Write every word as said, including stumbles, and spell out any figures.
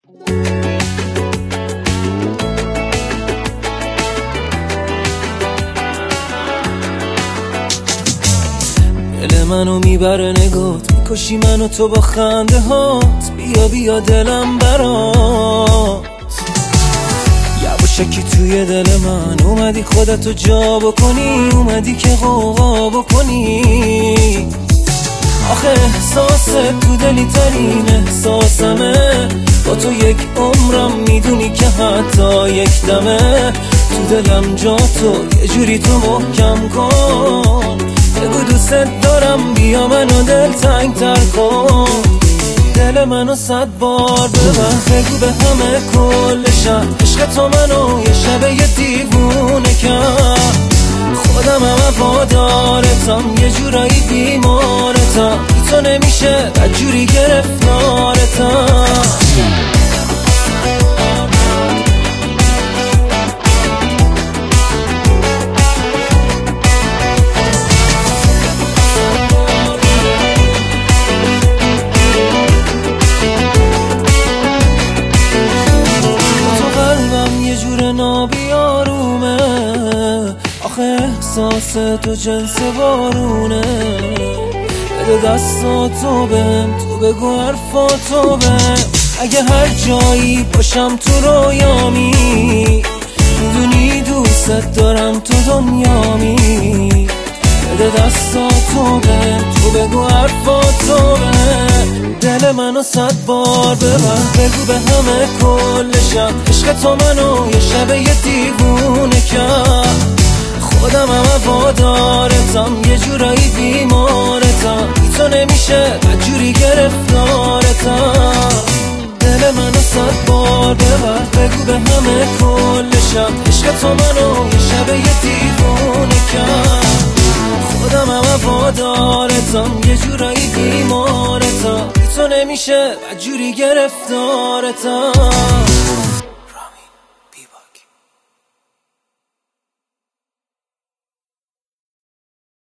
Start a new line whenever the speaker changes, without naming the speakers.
دل منو میبره نگات، میکشی منو تو با خنده هات. بیا بیا دلم برات، یواشکی توی دل من اومدی خودتو جا بکنی، اومدی که غوغا بکنی. آخه احساست تو دلی ترین احساسمه، با تو یک عمرم میدونی که حتی یک دمه. تو دلم جا تو یه جوری تو محکم کن، بگو دوست دارم بیا منو دل تنگ تر کن. دل منو صد بار ببر، بگو به همه کل شب عشق تو منو یه شب یه دیوونه کرد. خودم هم وادارتم یه جورایی بیمارتم، بی تو نمیشه بدجوری گرفتارتم. نابیارومه آخه احساس تو جنس بارونه. بده دستاتو بهم، تو بگو حرفاتو بهم. اگه هر جایی باشم تو رویامی، میدونی دوست دارم تو دنیامی. بده دستاتو بهم، تو بگو حرفاتو بهم. دل منو صد بار ببر، بگو به همه کل شب عشق تو منو یه شب یه دیوونه کرد. خودم هم وادارتم یه جورایی بیمارتم، بی تو نمیشه بدجوری گرفتارتم. دل منو صد بار ببر، بگو به همه کل شب عشق تو منو یه شب یه دیوونه کرد. خودم هم وادارتم یه جورایی بیمارتم، بی تو نمیشه بدجوری گرفتارتم.